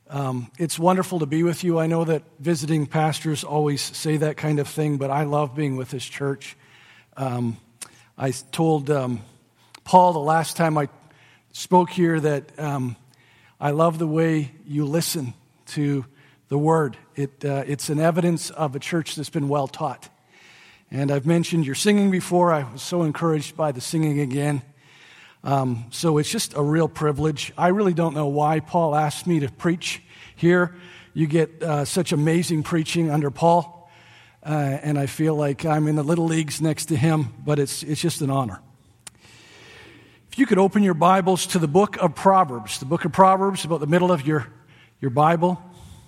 It's wonderful to be with you. I know that visiting pastors always say that kind of thing, but I love being with this church. I told Paul the last time I spoke here that I love the way you listen to the Word. It's an evidence of a church that's been well taught. And I've mentioned your singing before. I was so encouraged by the singing again. So it's just a real privilege. I really don't know why Paul asked me to preach here. You get such amazing preaching under Paul, and I feel like I'm in the little leagues next to him, but it's just an honor. If you could open your Bibles to the book of Proverbs. The book of Proverbs, about the middle of your Bible,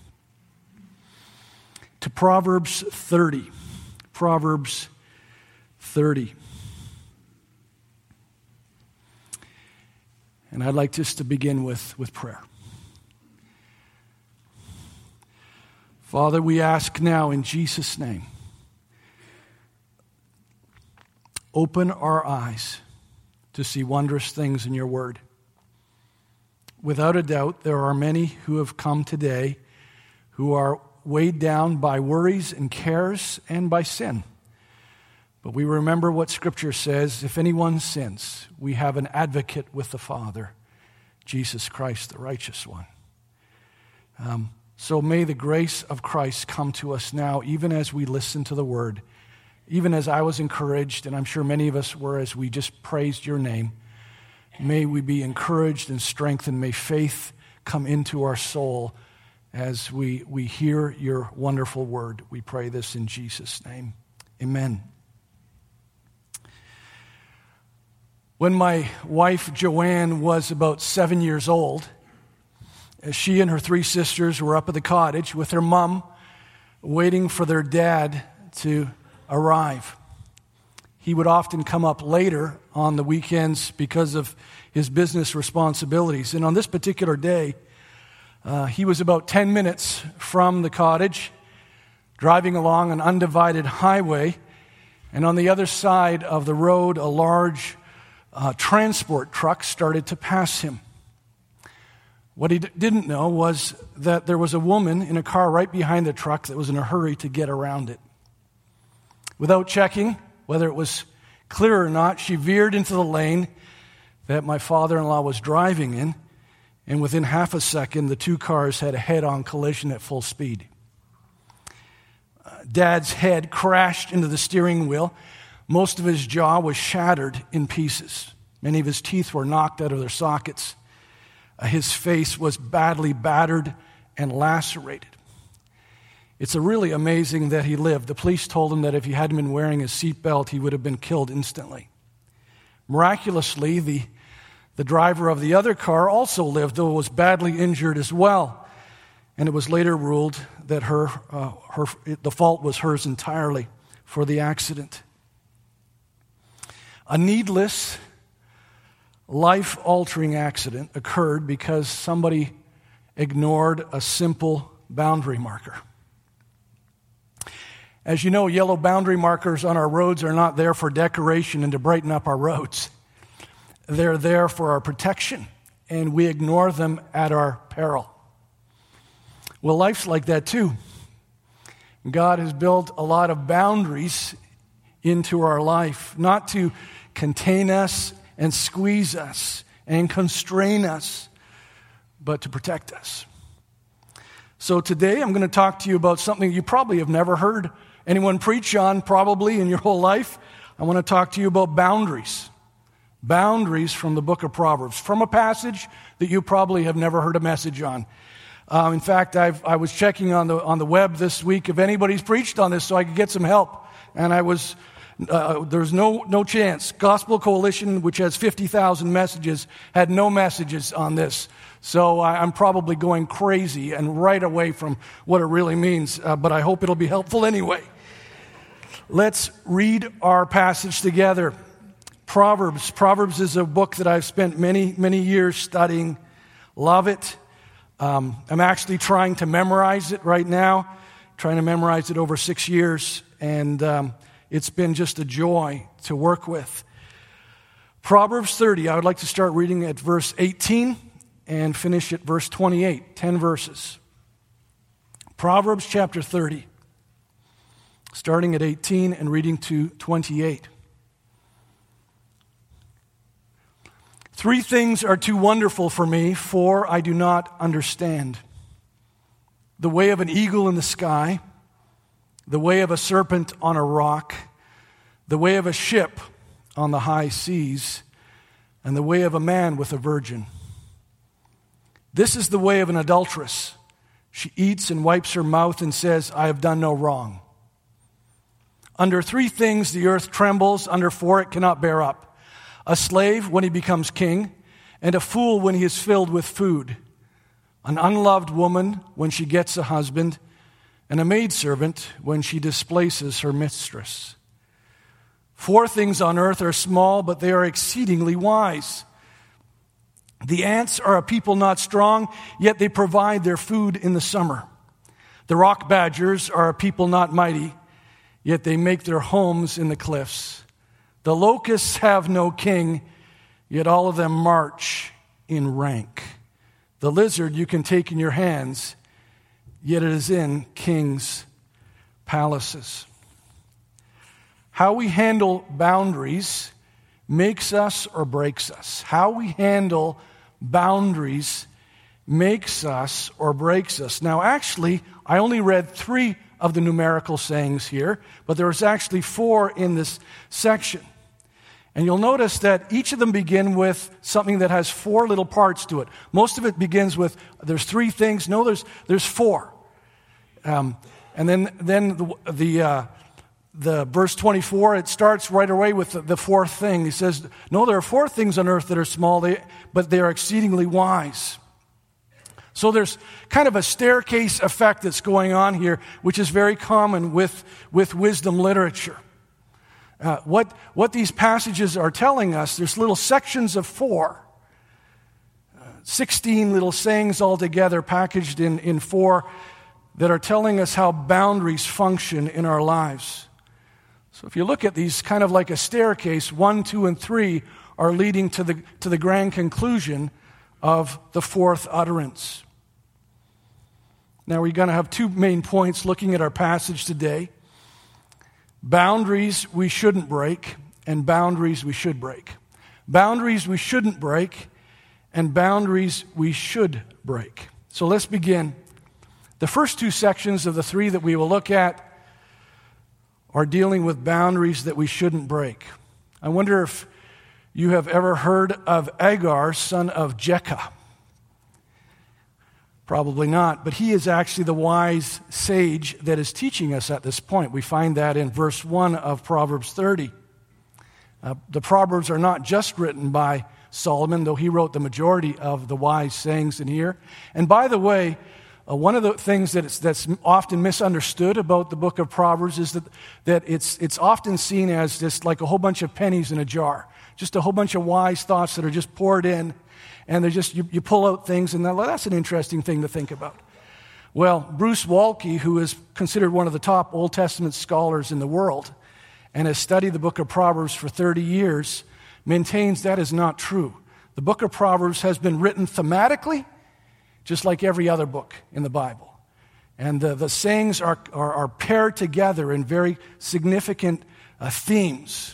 to Proverbs 30. Proverbs 30. And I'd like just to begin with prayer. Father, we ask now in Jesus' name, open our eyes to see wondrous things in your word. Without a doubt, there are many who have come today who are weighed down by worries and cares and by sin. But we remember what Scripture says, if anyone sins, we have an advocate with the Father, Jesus Christ, the righteous one. So may the grace of Christ come to us now, even as we listen to the Word, even as I was encouraged, and I'm sure many of us were as we just praised your name. May we be encouraged and strengthened. May faith come into our soul as we hear your wonderful word. We pray this in Jesus' name. Amen. When my wife, Joanne, was about 7 years old, she and her 3 sisters were up at the cottage with their mom, waiting for their dad to arrive. He would often come up later on the weekends because of his business responsibilities. And on this particular day, he was about 10 minutes from the cottage, driving along an undivided highway, and on the other side of the road, a large transport truck started to pass him. What he didn't know was that there was a woman in a car right behind the truck that was in a hurry to get around it. Without checking whether it was clear or not, she veered into the lane that my father-in-law was driving in, and within half a second, the 2 cars had a head-on collision at full speed. Dad's head crashed into the steering wheel. Most of his jaw was shattered in pieces. Many of his teeth were knocked out of their sockets. His face was badly battered and lacerated. It's really amazing that he lived. The police told him that if he hadn't been wearing his seatbelt, he would have been killed instantly. Miraculously, the driver of the other car also lived, though was badly injured as well. And it was later ruled that the fault was hers entirely for the accident. A needless, life-altering accident occurred because somebody ignored a simple boundary marker. As you know, yellow boundary markers on our roads are not there for decoration and to brighten up our roads. They're there for our protection, and we ignore them at our peril. Well, life's like that too. God has built a lot of boundaries into our life, not to contain us and squeeze us and constrain us, but to protect us. So today I'm going to talk to you about something you probably have never heard anyone preach on probably in your whole life. I want to talk to you about boundaries. Boundaries from the book of Proverbs, from a passage that you probably have never heard a message on. In fact, I was checking on the web this week if anybody's preached on this so I could get some help. And there's no chance. Gospel Coalition, which has 50,000 messages, had no messages on this. So I'm probably going crazy and right away from what it really means. But I hope it'll be helpful anyway. Let's read our passage together. Proverbs. Proverbs is a book that I've spent many, many years studying. Love it. I'm actually trying to memorize it right now. Trying to memorize it over 6 years. And it's been just a joy to work with. Proverbs 30, I would like to start reading at verse 18 and finish at verse 28, 10 verses. Proverbs chapter 30, starting at 18 and reading to 28. 3 things are too wonderful for me, 4 I do not understand. The way of an eagle in the sky, the way of a serpent on a rock, the way of a ship on the high seas, and the way of a man with a virgin. This is the way of an adulteress. She eats and wipes her mouth and says, I have done no wrong. Under 3 things the earth trembles, under 4 it cannot bear up. A slave when he becomes king, and a fool when he is filled with food. An unloved woman when she gets a husband, and a maidservant when she displaces her mistress. 4 things on earth are small, but they are exceedingly wise. The ants are a people not strong, yet they provide their food in the summer. The rock badgers are a people not mighty, yet they make their homes in the cliffs. The locusts have no king, yet all of them march in rank. The lizard you can take in your hands, yet it is in kings' palaces. How we handle boundaries makes us or breaks us. How we handle boundaries makes us or breaks us. Now, actually, I only read 3 of the numerical sayings here, but there's actually 4 in this section. And you'll notice that each of them begin with something that has 4 little parts to it. Most of it begins with, there's 3 things. No, there's 4. And then the verse 24, it starts right away with the 4th thing. He says, no, there are 4 things on earth that are small, but they are exceedingly wise. So there's kind of a staircase effect that's going on here, which is very common with wisdom literature. What these passages are telling us, there's little sections of 4, 16 little sayings altogether packaged in 4 that are telling us how boundaries function in our lives. So if you look at these kind of like a staircase, 1, 2, and 3 are leading to the grand conclusion of the 4th utterance. Now we're going to have 2 main points looking at our passage today. Boundaries we shouldn't break, and boundaries we should break. Boundaries we shouldn't break, and boundaries we should break. So let's begin. The first 2 sections of the 3 that we will look at are dealing with boundaries that we shouldn't break. I wonder if you have ever heard of Agar, son of Jekah. Probably not, but he is actually the wise sage that is teaching us at this point. We find that in verse 1 of Proverbs 30. The Proverbs are not just written by Solomon, though he wrote the majority of the wise sayings in here. And by the way, one of the things that's often misunderstood about the book of Proverbs is that it's often seen as just like a whole bunch of pennies in a jar, just a whole bunch of wise thoughts that are just poured in, and they're just you pull out things, and that's an interesting thing to think about. Well, Bruce Waltke, who is considered one of the top Old Testament scholars in the world and has studied the book of Proverbs for 30 years, maintains that is not true. The book of Proverbs has been written thematically, just like every other book in the Bible. And the sayings are paired together in very significant themes.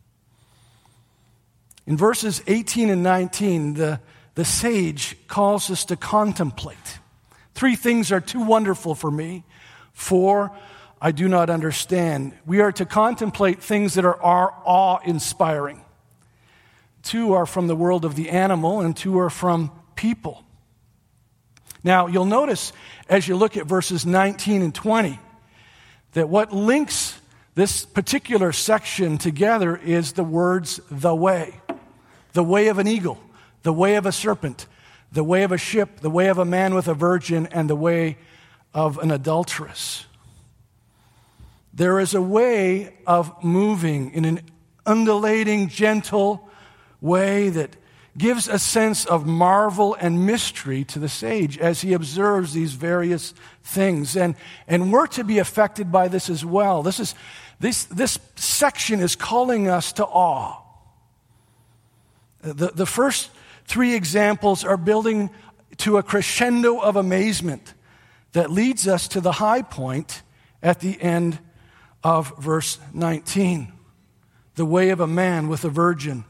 In verses 18 and 19, the sage calls us to contemplate. 3 things are too wonderful for me. 4, I do not understand. We are to contemplate things that are awe-inspiring. 2 are from the world of the animal, and 2 are from people. Now, you'll notice as you look at verses 19 and 20 that what links this particular section together is the words, the way of an eagle, the way of a serpent, the way of a ship, the way of a man with a virgin, and the way of an adulteress. There is a way of moving in an undulating, gentle way that gives a sense of marvel and mystery to the sage as he observes these various things. And we're to be affected by this as well. This section is calling us to awe. The first 3 examples are building to a crescendo of amazement that leads us to the high point at the end of verse 19. The way of a man with a virgin.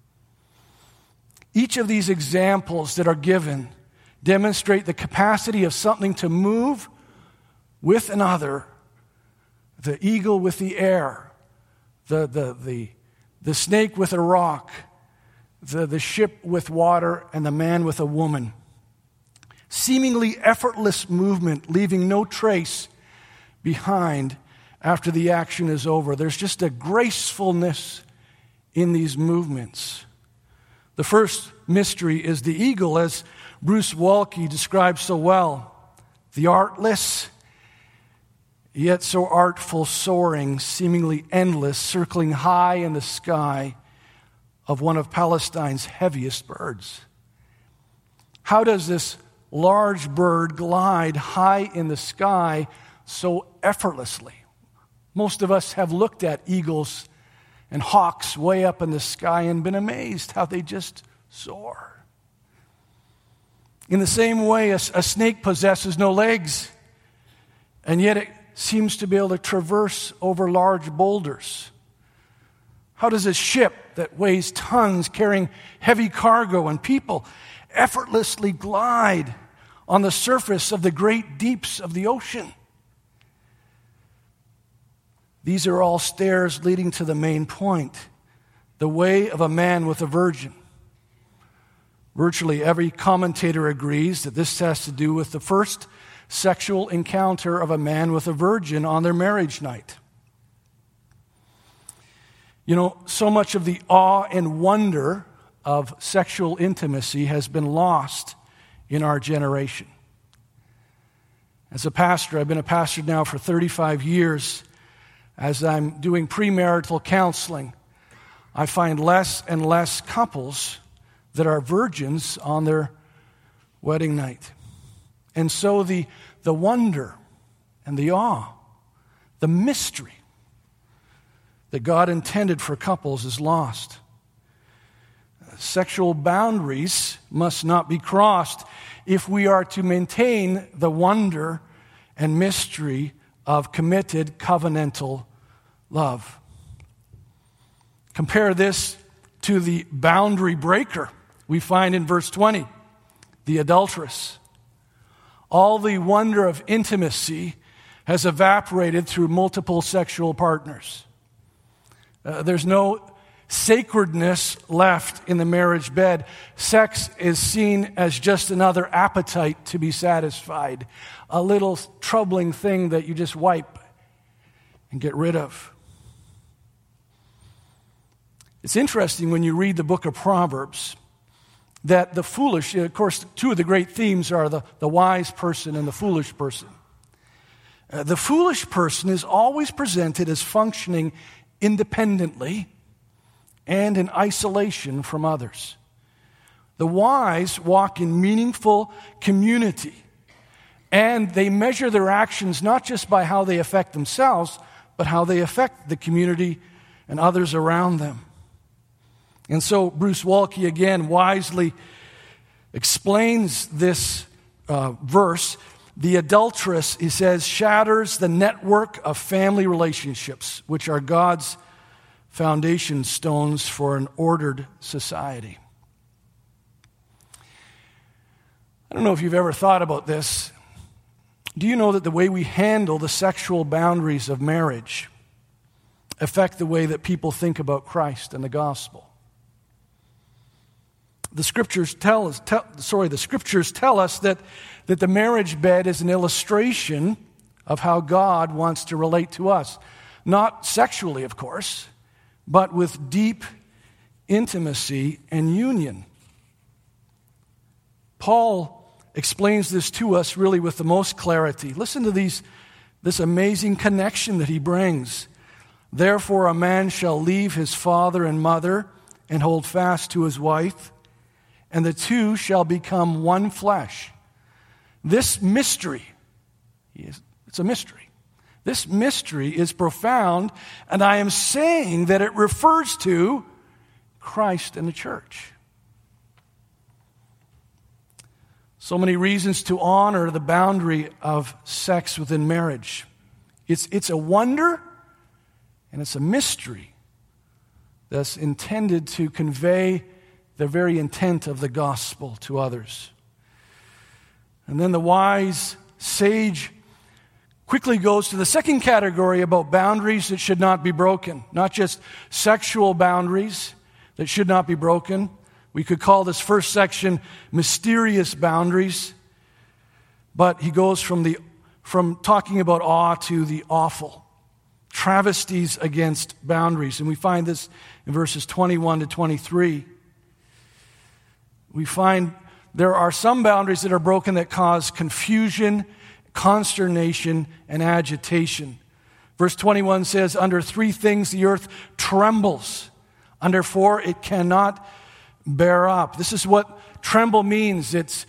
Each of these examples that are given demonstrate the capacity of something to move with another. The eagle with the air, the snake with a rock, the ship with water, and the man with a woman. Seemingly effortless movement, leaving no trace behind after the action is over. There's just a gracefulness in these movements. The first mystery is the eagle, as Bruce Waltke describes so well. The artless, yet so artful soaring, seemingly endless, circling high in the sky of one of Palestine's heaviest birds. How does this large bird glide high in the sky so effortlessly? Most of us have looked at eagles and hawks way up in the sky and been amazed how they just soar. In the same way, a snake possesses no legs, and yet it seems to be able to traverse over large boulders. How does a ship that weighs tons, carrying heavy cargo and people, effortlessly glide on the surface of the great deeps of the ocean? These are all stairs leading to the main point, the way of a man with a virgin. Virtually every commentator agrees that this has to do with the first sexual encounter of a man with a virgin on their marriage night. You know, so much of the awe and wonder of sexual intimacy has been lost in our generation. As a pastor, I've been a pastor now for 35 years. As I'm doing premarital counseling, I find less and less couples that are virgins on their wedding night. And so the wonder and the awe, the mystery that God intended for couples is lost. Sexual boundaries must not be crossed if we are to maintain the wonder and mystery of committed covenantal love. Compare this to the boundary breaker we find in verse 20, the adulteress. All the wonder of intimacy has evaporated through multiple sexual partners. There's no sacredness left in the marriage bed. Sex is seen as just another appetite to be satisfied, a little troubling thing that you just wipe and get rid of. It's interesting when you read the book of Proverbs that the foolish, of course, two of the great themes are the wise person and the foolish person. The foolish person is always presented as functioning independently and in isolation from others. The wise walk in meaningful community, and they measure their actions not just by how they affect themselves, but how they affect the community and others around them. And so Bruce Waltke again wisely explains this verse. The adulteress, he says, shatters the network of family relationships, which are God's foundation stones for an ordered society. I don't know if you've ever thought about this. Do you know that the way we handle the sexual boundaries of marriage affect the way that people think about Christ and the gospel? The scriptures tell us that the marriage bed is an illustration of how God wants to relate to us. Not sexually, of course, but with deep intimacy and union. Paul explains this to us really with the most clarity. Listen to this amazing connection that he brings. Therefore, a man shall leave his father and mother and hold fast to his wife, and the two shall become one flesh. This mystery, it's a mystery. This mystery is profound, and I am saying that it refers to Christ and the church. So many reasons to honor the boundary of sex within marriage. It's a wonder and it's a mystery that's intended to convey the very intent of the gospel to others. And then the wise sage quickly goes to the second category about boundaries that should not be broken. Not just sexual boundaries that should not be broken. We could call this first section mysterious boundaries. But he goes from talking about awe to the awful. Travesties against boundaries. And we find this in verses 21 to 23. We find there are some boundaries that are broken that cause confusion, consternation, and agitation. Verse 21 says, under 3 things the earth trembles. Under 4 it cannot bear up. This is what tremble means. It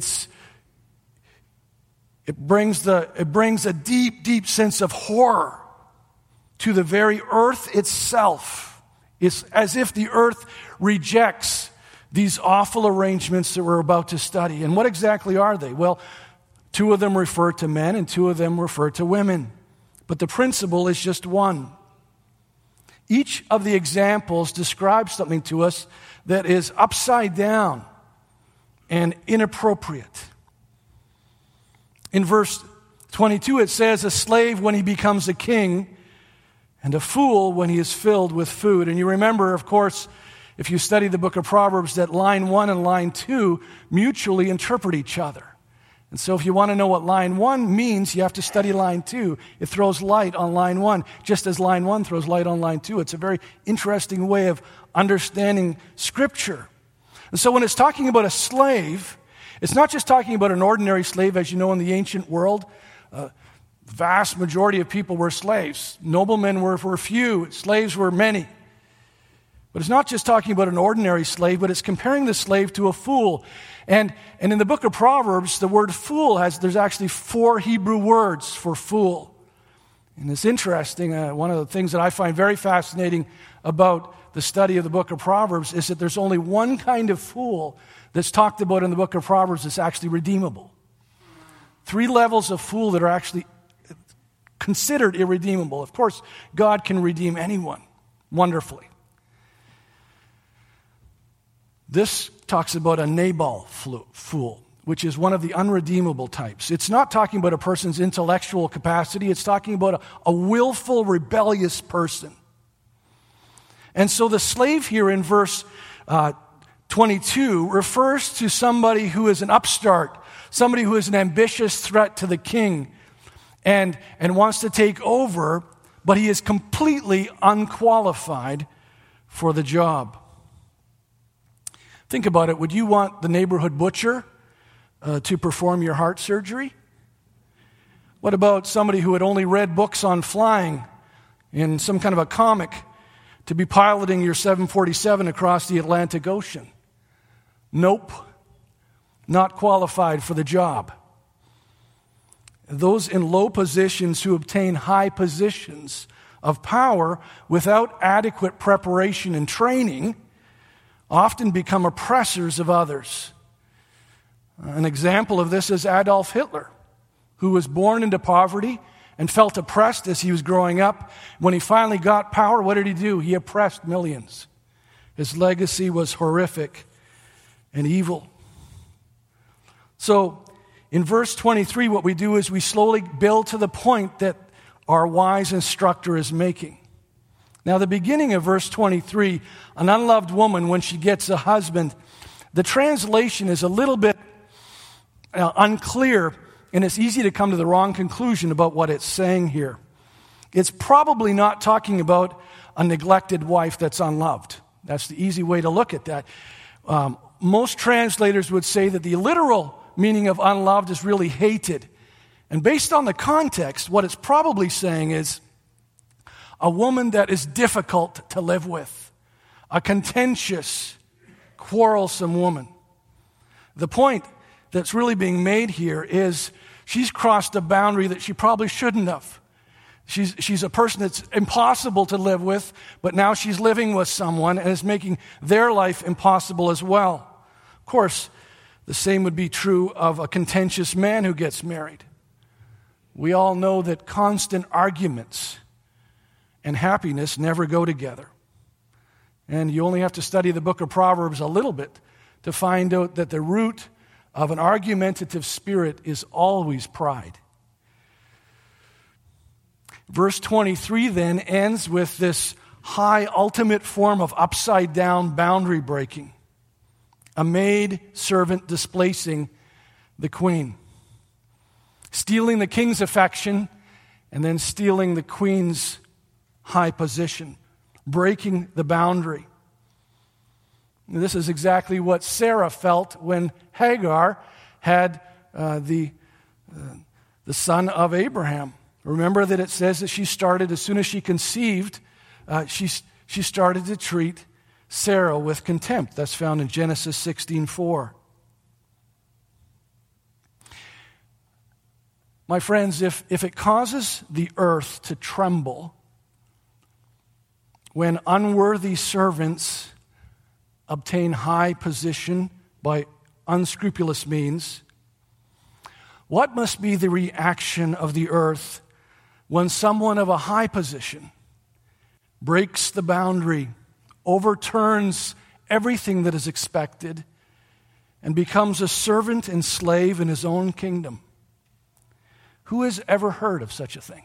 brings a deep, deep sense of horror to the very earth itself. It's as if the earth rejects these awful arrangements that we're about to study. And what exactly are they? Well, 2 of them refer to men and 2 of them refer to women. But the principle is just one. Each of the examples describes something to us that is upside down and inappropriate. In verse 22 it says, a slave when he becomes a king, and a fool when he is filled with food. And you remember, of course, if you study the book of Proverbs, that line 1 and line 2 mutually interpret each other. And so if you want to know what line 1 means, you have to study line 2. It throws light on line 1, just as line 1 throws light on line 2. It's a very interesting way of understanding Scripture. And so when it's talking about a slave, it's not just talking about an ordinary slave. As you know, in the ancient world, the vast majority of people were slaves. Noblemen were few. Slaves were many. But it's not just talking about an ordinary slave, but it's comparing the slave to a fool. And in the book of Proverbs, the word fool there's actually 4 Hebrew words for fool. And it's interesting, one of the things that I find very fascinating about the study of the book of Proverbs is that there's only one kind of fool that's talked about in the book of Proverbs that's actually redeemable. 3 levels of fool that are actually considered irredeemable. Of course, God can redeem anyone wonderfully. This talks about a Nabal fool, which is one of the unredeemable types. It's not talking about a person's intellectual capacity. It's talking about a willful, rebellious person. And so the slave here in verse 22 refers to somebody who is an upstart, somebody who is an ambitious threat to the king and wants to take over, but he is completely unqualified for the job. Think about it. Would you want the neighborhood butcher to perform your heart surgery? What about somebody who had only read books on flying in some kind of a comic to be piloting your 747 across the Atlantic Ocean? Nope. Not qualified for the job. Those in low positions who obtain high positions of power without adequate preparation and training often become oppressors of others. An example of this is Adolf Hitler, who was born into poverty and felt oppressed as he was growing up. When he finally got power, what did he do? He oppressed millions. His legacy was horrific and evil. So, in verse 23, what we do is we slowly build to the point that our wise instructor is making. Now, the beginning of verse 23, an unloved woman, when she gets a husband, the translation is a little bit unclear, and it's easy to come to the wrong conclusion about what it's saying here. It's probably not talking about a neglected wife that's unloved. That's the easy way to look at that. Most translators would say that the literal meaning of unloved is really hated. And based on the context, what it's probably saying is a woman that is difficult to live with, a contentious, quarrelsome woman. The point that's really being made here is she's crossed a boundary that she probably shouldn't have. She's a person that's impossible to live with, but now she's living with someone and is making their life impossible as well. Of course, The same would be true of a contentious man who gets married. We all know that constant arguments and happiness never go together. And you only have to study the book of Proverbs a little bit to find out that the root of an argumentative spirit is always pride. Verse 23 then ends with this high ultimate form of upside down boundary breaking. A maid servant displacing the queen. Stealing the king's affection and then stealing the queen's high position. Breaking the boundary. This is exactly what Sarah felt when Hagar had the son of Abraham. Remember that it says that she started, as soon as she conceived, she started to treat Sarah with contempt. That's found in Genesis 16:4. My friends, if it causes the earth to tremble when unworthy servants obtain high position by unscrupulous means, what must be the reaction of the earth when someone of a high position breaks the boundary, overturns everything that is expected, and becomes a servant and slave in his own kingdom? Who has ever heard of such a thing?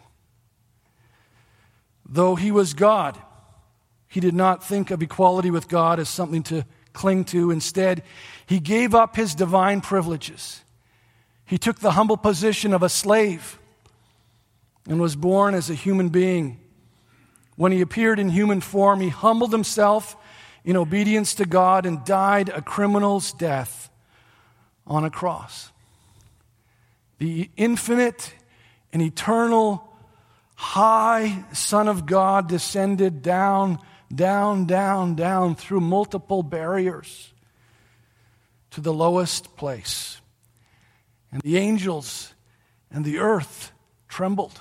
Though he was God, he did not think of equality with God as something to cling to. Instead, he gave up his divine privileges. He took the humble position of a slave and was born as a human being. When he appeared in human form, he humbled himself in obedience to God and died a criminal's death on a cross. The infinite and eternal high Son of God descended down through multiple barriers to the lowest place. And the angels and the earth trembled.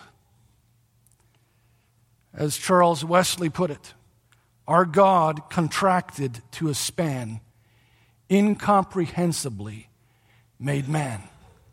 As Charles Wesley put it, our God contracted to a span, incomprehensibly made man.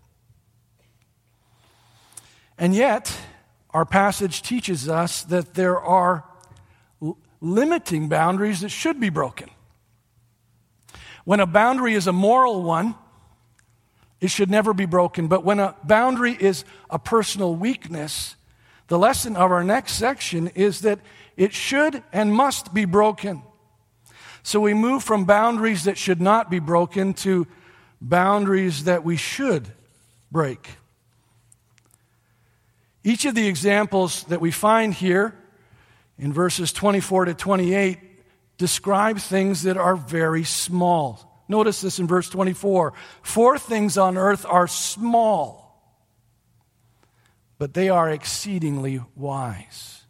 And yet, our passage teaches us that there are limiting boundaries that should be broken. When a boundary is a moral one, it should never be broken. But when a boundary is a personal weakness, the lesson of our next section is that it should and must be broken. So we move from boundaries that should not be broken to boundaries that we should break. Each of the examples that we find here in verses 24 to 28 describe things that are very small. Notice this in verse 24. 4 things on earth are small, but they are exceedingly wise.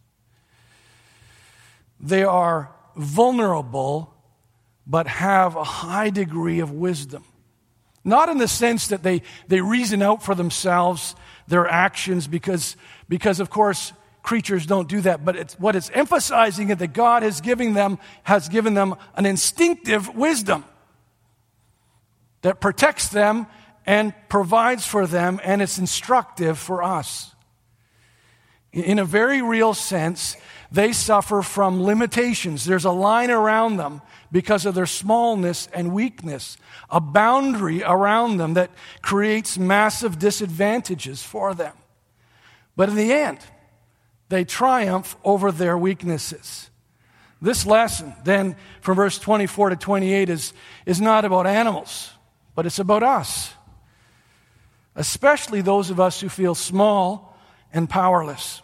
They are vulnerable, but have a high degree of wisdom. Not in the sense that they reason out for themselves their actions because of course, creatures don't do that. But what it's emphasizing is that God has given them an instinctive wisdom that protects them and provides for them, and it's instructive for us. In a very real sense, they suffer from limitations. There's a line around them because of their smallness and weakness, a boundary around them that creates massive disadvantages for them. But in the end, they triumph over their weaknesses. This lesson, then, from verse 24 to 28 is not about animals, but it's about us, especially those of us who feel small and powerless.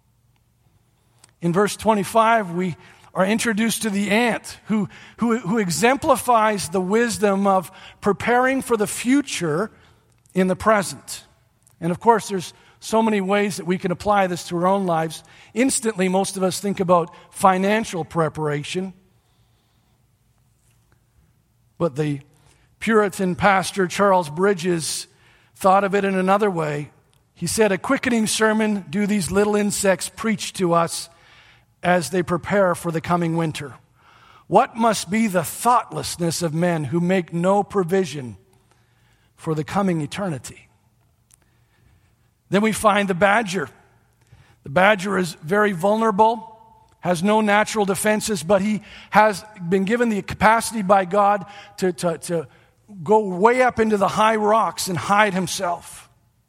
In verse 25, we are introduced to the ant who exemplifies the wisdom of preparing for the future in the present. And of course, there's so many ways that we can apply this to our own lives. Instantly, most of us think about financial preparation. But the Puritan pastor Charles Bridges thought of it in another way. He said, "A quickening sermon do these little insects preach to us as they prepare for the coming winter. What must be the thoughtlessness of men who make no provision for the coming eternity. Then we find the badger. The badger is very vulnerable, has no natural defenses, but he has been given the capacity by God to go way up into the high rocks and hide himself.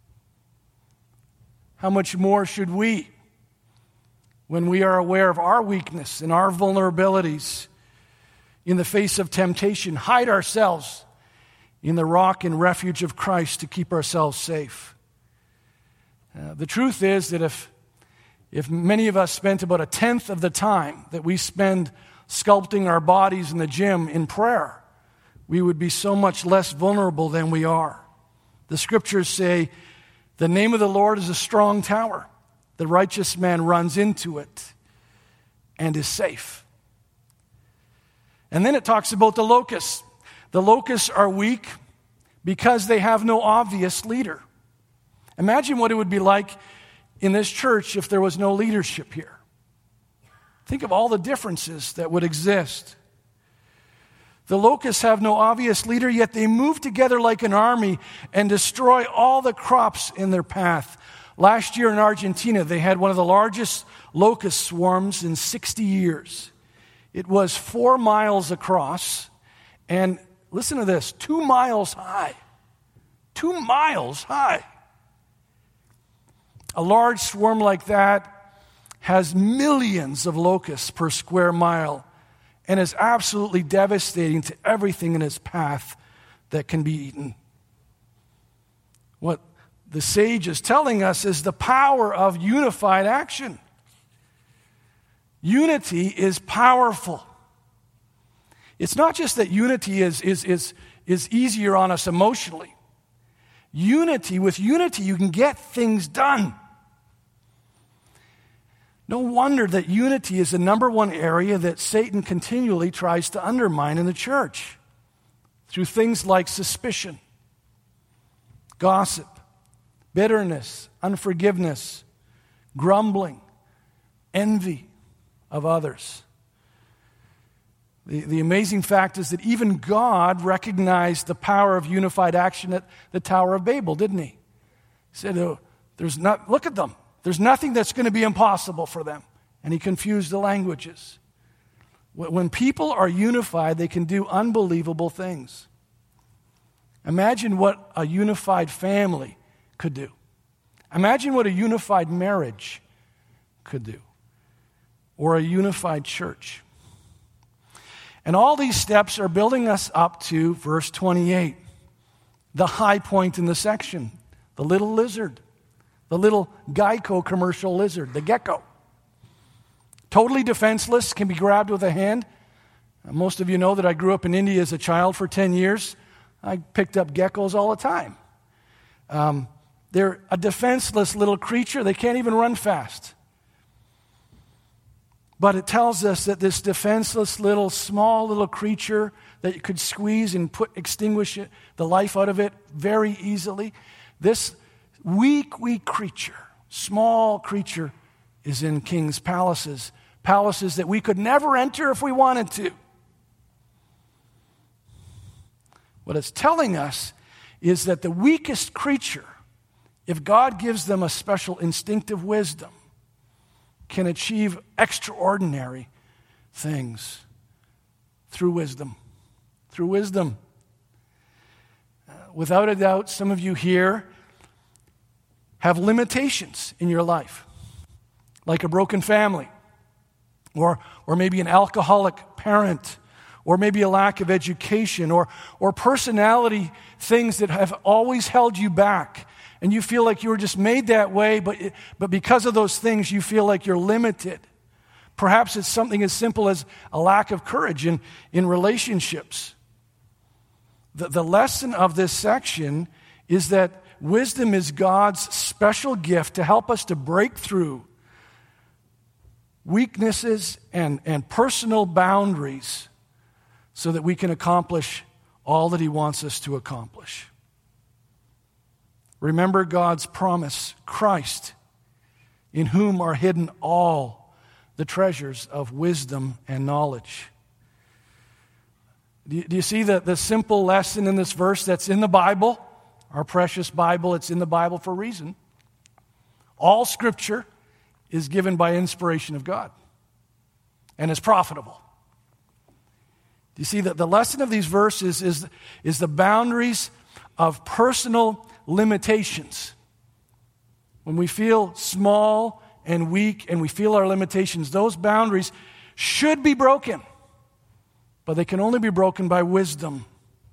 How much more should we, when we are aware of our weakness and our vulnerabilities in the face of temptation, hide ourselves in the rock and refuge of Christ to keep ourselves safe? The truth is that if many of us spent about a tenth of the time that we spend sculpting our bodies in the gym in prayer, we would be so much less vulnerable than we are. The scriptures say, the name of the Lord is a strong tower. The righteous man runs into it and is safe. And then it talks about the locusts. The locusts are weak because they have no obvious leader. Imagine what it would be like in this church if there was no leadership here. Think of all the differences that would exist. The locusts have no obvious leader, yet they move together like an army and destroy all the crops in their path. Last year in Argentina, they had one of the largest locust swarms in 60 years. It was 4 miles across, and listen to this, 2 miles high. 2 miles high. A large swarm like that has millions of locusts per square mile and is absolutely devastating to everything in its path that can be eaten. What the sage is telling us is the power of unified action. Unity is powerful. It's not just that unity is easier on us emotionally. With unity, you can get things done. No wonder that unity is the number one area that Satan continually tries to undermine in the church through things like suspicion, gossip, bitterness, unforgiveness, grumbling, envy of others. The amazing fact is that even God recognized the power of unified action at the Tower of Babel, didn't he? He said, look at them. There's nothing that's going to be impossible for them. And he confused the languages. When people are unified, they can do unbelievable things. Imagine what a unified family could do. Imagine what a unified marriage could do. Or a unified church. And all these steps are building us up to verse 28, the high point in the section, the little lizard. The little Geico commercial lizard, the gecko. Totally defenseless, can be grabbed with a hand. Most of you know that I grew up in India as a child for 10 years. I picked up geckos all the time. They're a defenseless little creature. They can't even run fast. But it tells us that this defenseless small little creature that you could squeeze and extinguish the life out of it very easily, this weak creature, small creature, is in king's palaces that we could never enter if we wanted to. What it's telling us is that the weakest creature, if God gives them a special instinctive wisdom, can achieve extraordinary things through wisdom. Through wisdom. Without a doubt, some of you here have limitations in your life, like a broken family, or maybe an alcoholic parent, or maybe a lack of education, or personality things that have always held you back, and you feel like you were just made that way, but because of those things, you feel like you're limited. Perhaps it's something as simple as a lack of courage in relationships. The lesson of this section is that wisdom is God's special gift to help us to break through weaknesses and personal boundaries so that we can accomplish all that He wants us to accomplish. Remember God's promise, Christ, in whom are hidden all the treasures of wisdom and knowledge. Do you see the simple lesson in this verse that's in the Bible? our precious Bible. It's in the Bible for a reason. All Scripture is given by inspiration of God and is profitable. Do you see that the lesson of these verses is the boundaries of personal limitations? When we feel small and weak and we feel our limitations, those boundaries should be broken, but they can only be broken by wisdom.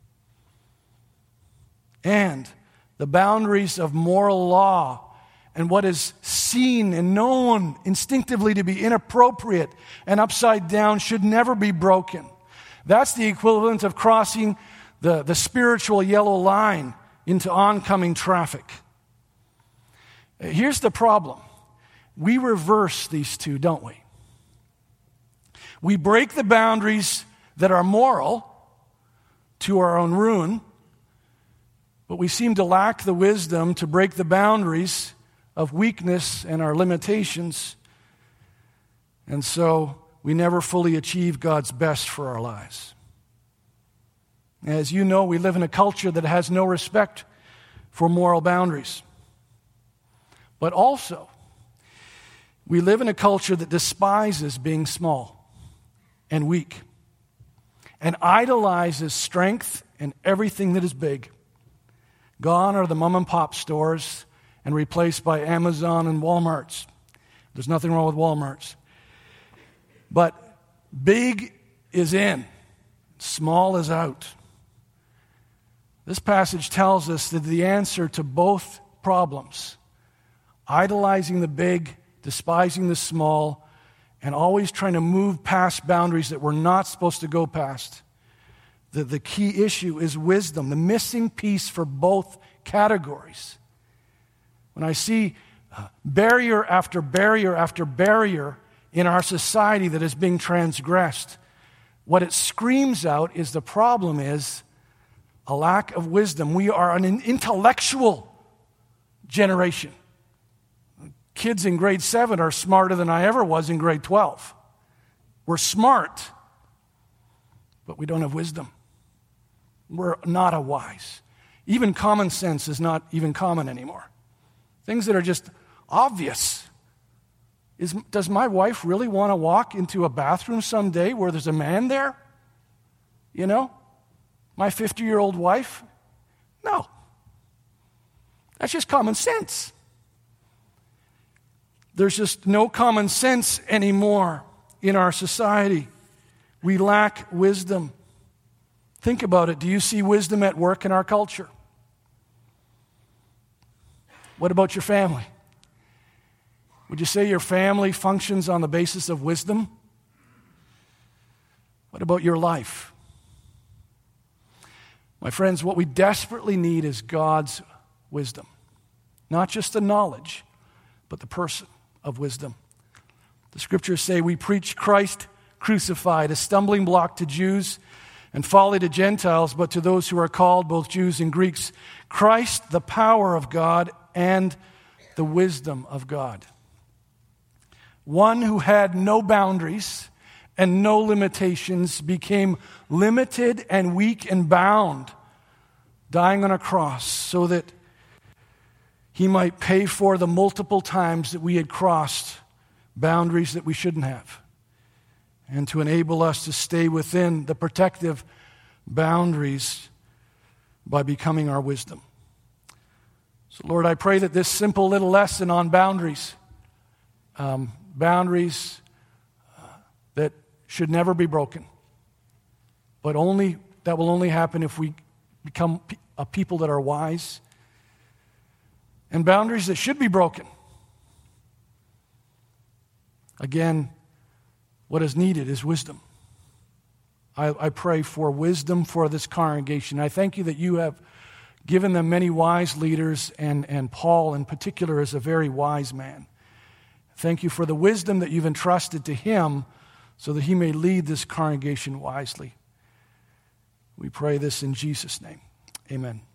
And the boundaries of moral law and what is seen and known instinctively to be inappropriate and upside down should never be broken. That's the equivalent of crossing the spiritual yellow line into oncoming traffic. Here's the problem. We reverse these two, don't we? We break the boundaries that are moral to our own ruin, but we seem to lack the wisdom to break the boundaries of weakness and our limitations, and so we never fully achieve God's best for our lives. As you know, we live in a culture that has no respect for moral boundaries. But also, we live in a culture that despises being small and weak and idolizes strength and everything that is big. Gone are the mom and pop stores and replaced by Amazon and Walmarts. There's nothing wrong with Walmarts. But big is in, small is out. This passage tells us that the answer to both problems, idolizing the big, despising the small, and always trying to move past boundaries that we're not supposed to go past, the key issue is wisdom, the missing piece for both categories. When I see barrier after barrier after barrier in our society that is being transgressed, what it screams out is the problem is a lack of wisdom. We are an intellectual generation. Kids in grade 7 are smarter than I ever was in grade 12. We're smart, but we don't have wisdom. We're not a wise. Even common sense is not even common anymore. Things that are just obvious. Does my wife really want to walk into a bathroom someday where there's a man there? You know? My 50-year-old wife? No. That's just common sense. There's just no common sense anymore in our society. We lack wisdom. Think about it. Do you see wisdom at work in our culture? What about your family? Would you say your family functions on the basis of wisdom? What about your life? My friends, what we desperately need is God's wisdom. Not just the knowledge, but the person of wisdom. The scriptures say we preach Christ crucified, a stumbling block to Jews and folly to Gentiles, but to those who are called, both Jews and Greeks, Christ, the power of God and the wisdom of God. One who had no boundaries and no limitations became limited and weak and bound, dying on a cross so that he might pay for the multiple times that we had crossed boundaries that we shouldn't have, and to enable us to stay within the protective boundaries by becoming our wisdom. So, Lord, I pray that this simple little lesson on boundaries, that should never be broken, but that will only happen if we become a people that are wise, and boundaries that should be broken. Again, what is needed is wisdom. I pray for wisdom for this congregation. I thank you that you have given them many wise leaders, and Paul in particular is a very wise man. Thank you for the wisdom that you've entrusted to him so that he may lead this congregation wisely. We pray this in Jesus' name. Amen.